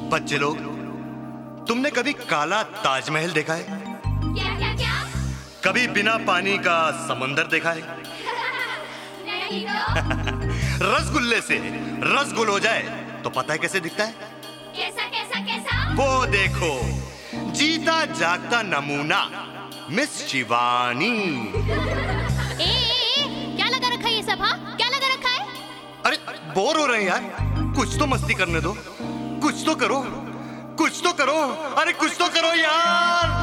बच्चे लोग, तुमने कभी काला ताजमहल देखा है? क्या क्या क्या? कभी बिना पानी का समंदर देखा है? नहीं तो? रसगुल्ले से रसगुल हो जाए तो पता है कैसे दिखता है? कैसा कैसा कैसा? वो देखो, जीता जागता नमूना मिस शिवानी। क्या लगा रखा है ये सब? हाँ, क्या लगा रखा है? अरे बोर हो रहे हैं यार, कुछ तो मस्ती करने दो, कुछ तो करो, कुछ तो करो, अरे कुछ तो करो यार।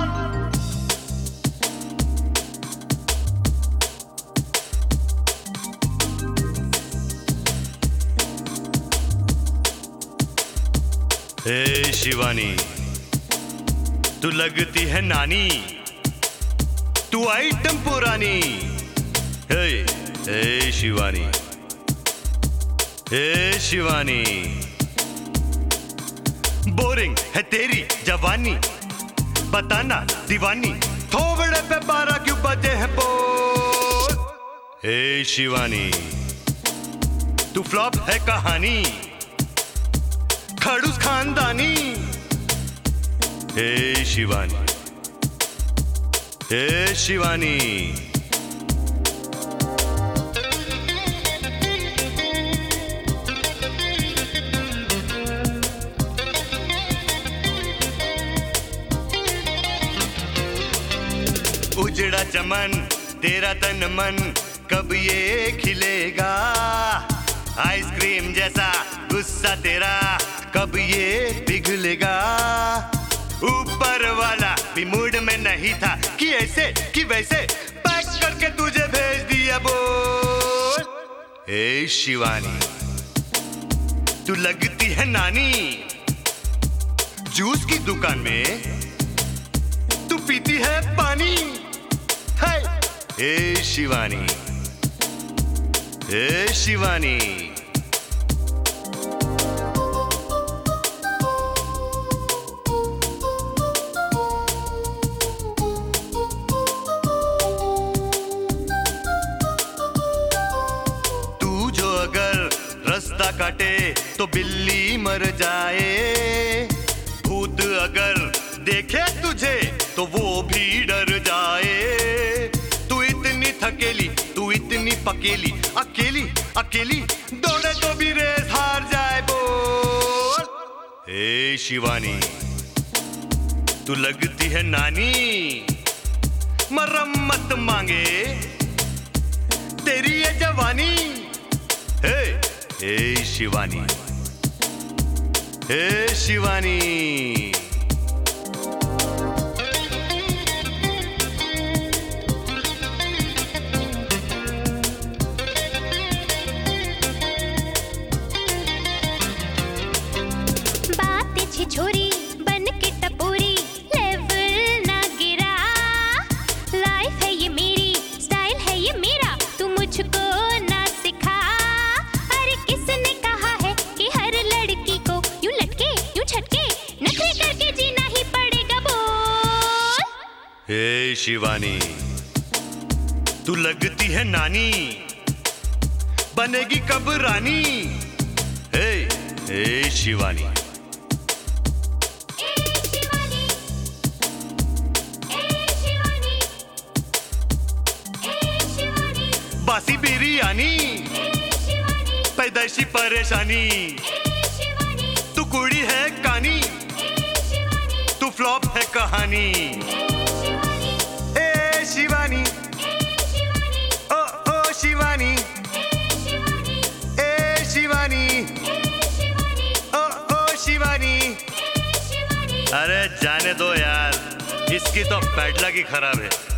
हे शिवानी, तू लगती है नानी, तू आइटम पुरानी। हे शिवानी, हे शिवानी, बोरिंग है तेरी जवानी, बताना दीवानी, थोबड़े पे 12 क्यों बजे हैं बोल। हे शिवानी, तू फ्लॉप है कहानी, खड़ूस खानदानी। हे शिवानी, हे शिवानी, उजड़ा चमन तेरा तन मन कब ये खिलेगा, आइसक्रीम जैसा गुस्सा तेरा कब ये पिघलेगा। ऊपर वाला भी मूड में नहीं था कि ऐसे कि वैसे पैक करके तुझे भेज दिया बोल। हे शिवानी, तू लगती है नानी, जूस की दुकान में तू पीती है पानी। हे शिवानी, हे शिवानी, तू जो अगर रास्ता काटे तो बिल्ली मर जाए, भूत अगर देखे तुझे तो वो भी डर जाए। तू इतनी थकेली, तू इतनी पकेली, अकेली अकेली दौड़े तो भी रेस हार जाए बोल। हे शिवानी, तू लगती है नानी, मरम्मत मांगे तेरी ये जवानी। हे शिवानी, हे शिवानी, छोरी बन के टपोरी, लेवल ना गिरा। लाइफ है ये मेरी, स्टाइल है ये मेरा, तू मुझको ना सिखा। अरे किसने कहा है कि हर लड़की को यूं लटके यूं छटके नखरे करके जीना ही पड़ेगा बोल। हे शिवानी, तू लगती है नानी, बनेगी कब रानी। हे शिवानी, बासी बिरयानी, पैदाइशी परेशानी, तू कुड़ी है कानी, तू फ्लॉप है कहानी। ए शिवानी, ओ ओ शिवानी, ए शिवानी, ओ ओ शिवानी। अरे जाने दो यार, इसकी तो पैडलॉक ही खराब है।